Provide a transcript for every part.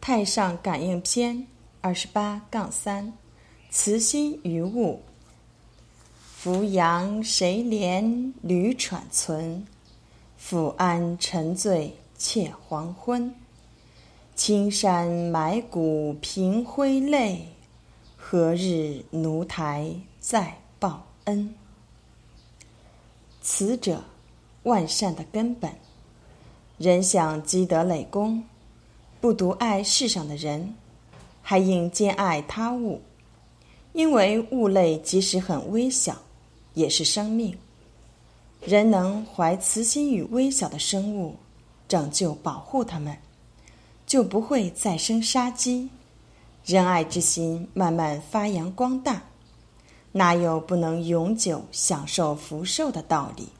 太上感应篇28-3，慈心于物。扶阳谁怜旅喘存，抚安沉醉窃黄昏。青山埋骨凭辉泪，何日奴台再报恩。慈者，万善的根本。人想积德累功，不独爱世上的人，还应兼爱他物，因为物类即使很微小，也是生命。人能怀慈心与微小的生物，拯救保护它们，就不会再生杀机，仁爱之心慢慢发扬光大，哪有不能永久享受福寿的道理？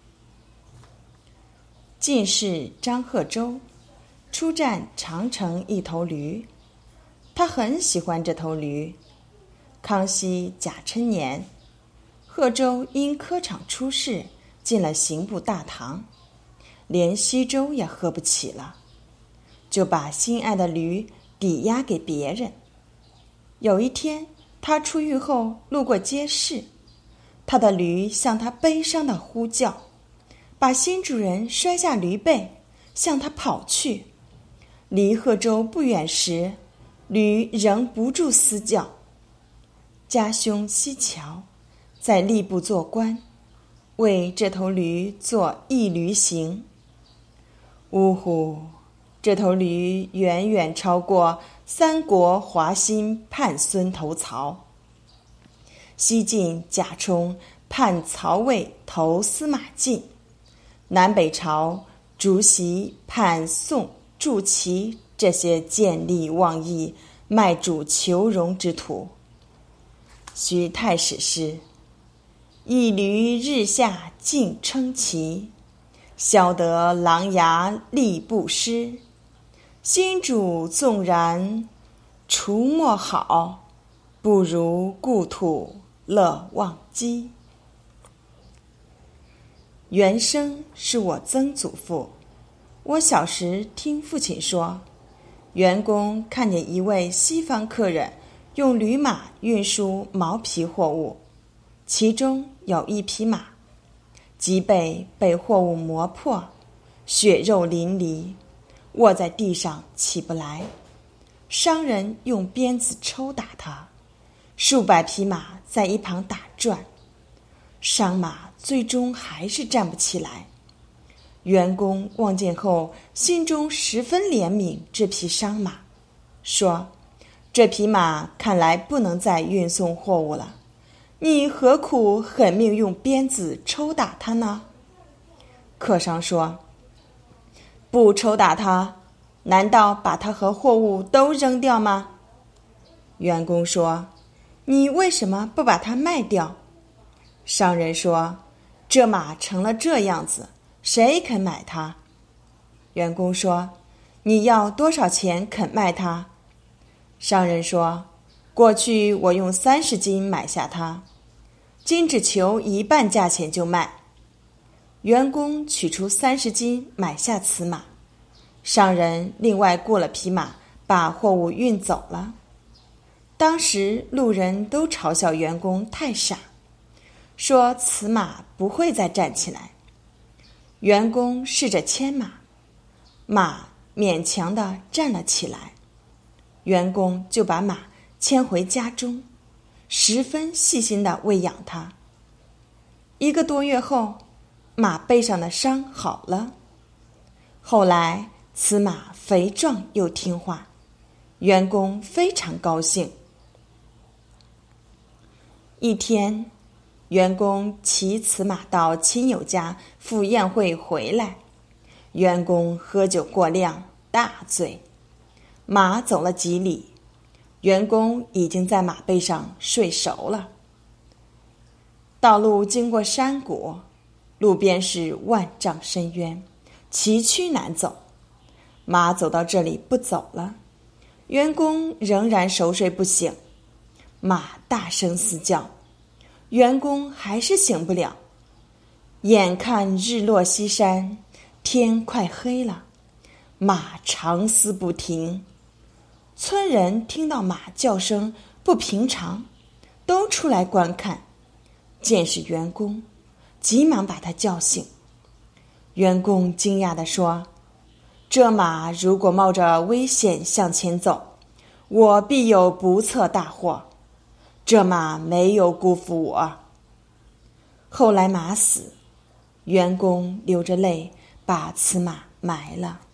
进士张贺州出战长城一头驴，他很喜欢这头驴。康熙甲辰年，贺州因科场出事，进了刑部大堂，连稀粥也喝不起了，就把心爱的驴抵押给别人。有一天，他出狱后路过街市，他的驴向他悲伤地呼叫，把新主人摔下驴背，向他跑去。离贺州不远时，驴仍不住嘶叫。家兄西桥在吏部做官，为这头驴做一驴行。呜呼，这头驴远远超过三国华歆叛孙投曹，西晋贾充叛曹魏投司马晋，南北朝竹席叛宋筑齐，这些见利忘义、卖主求荣之徒。许太史诗：一驴日下尽称奇，消得狼牙力不施。新主纵然除莫好，不如故土乐忘机。原生是我曾祖父。我小时听父亲说，员工看见一位西方客人用驴马运输毛皮货物，其中有一匹马，脊背被货物磨破，血肉淋漓，卧在地上起不来。商人用鞭子抽打他，数百匹马在一旁打转，伤马最终还是站不起来。员工望见后，心中十分怜悯这匹伤马，说：这匹马看来不能再运送货物了，你何苦狠命用鞭子抽打它呢？客商说：不抽打它，难道把它和货物都扔掉吗？员工说：你为什么不把它卖掉？商人说：这马成了这样子，谁肯买它？员工说：你要多少钱肯卖它？商人说：过去我用30斤买下它，今只求1半价钱就卖。员工取出30斤买下此马，商人另外雇了匹马，把货物运走了。当时路人都嘲笑员工太傻，说此马不会再站起来。员工试着牵马，马勉强地站了起来。员工就把马牵回家中，十分细心地喂养它。1个多月后，马背上的伤好了。后来此马肥壮又听话，员工非常高兴。一天，员工骑此马到亲友家赴宴会回来，员工喝酒过量，大醉。马走了几里，员工已经在马背上睡熟了。道路经过山谷，路边是万丈深渊，崎岖难走。马走到这里不走了，员工仍然熟睡不醒。马大声嘶叫，员工还是醒不了。眼看日落西山，天快黑了，马长嘶不停。 村人听到马叫声不平常，都出来观看。见是员工，急忙把他叫醒。员工惊讶地说：“这马如果冒着危险向前走，我必有不测大祸。这马没有辜负我。”后来马死，员工流着泪把此马埋了。